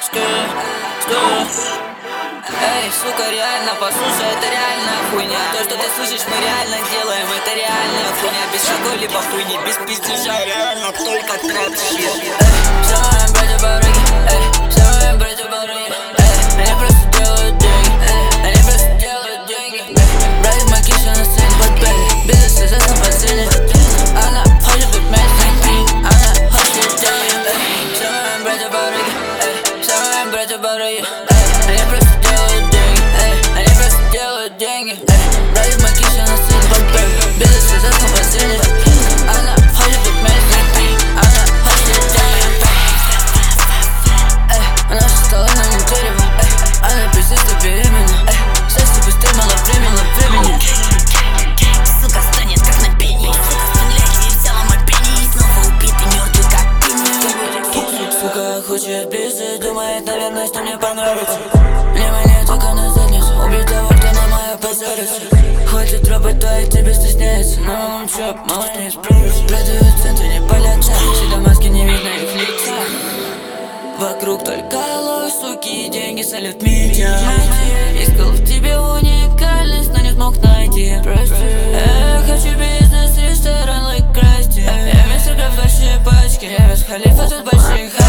Эй, сука, реально, послушай, это реальная хуйня. То, что ты слышишь, мы реально делаем, это реальная хуйня. Без какой-либо хуйни, без пиздежа, реально только трэп-щит. Все мои братья барыги, все мои братья барыги. Они просто делают деньги, они просто делают деньги. Братья Макиша на сцене, бизнес известен по сцене. Она хочет быть вместе, она хочет деньги. Все мои братья барыги, все мои братья барыги. Они просто делают деньги, они просто делают деньги. Братья Макиша на сцене, бизнес известен по сцене. Она хочет быть вместе, она хочет деньги. Она же стала на нем дерево, она пиздец, ты беременна. Счастье быстрее, мало времени. Сука станет как на пении. Сука стреляет и взяла мой пенни. И снова убитый, мертвый как пенни. Сука хочет близко, думает, наверное, что мне понравится. Внимание только на задницу, убить того, кто на мою позорится. Хватит работать, тебе стесняется, но чё, мало не справишься. Прятаю центры, не полетят, всегда маски не видно их лица. Вокруг только ложь, суки и деньги солят меня. Искал в тебе уникальность, но не смог найти. Хочу бизнес, ресторан, like Красти. Я весь себя в большие пачки, я без халифа, тут большие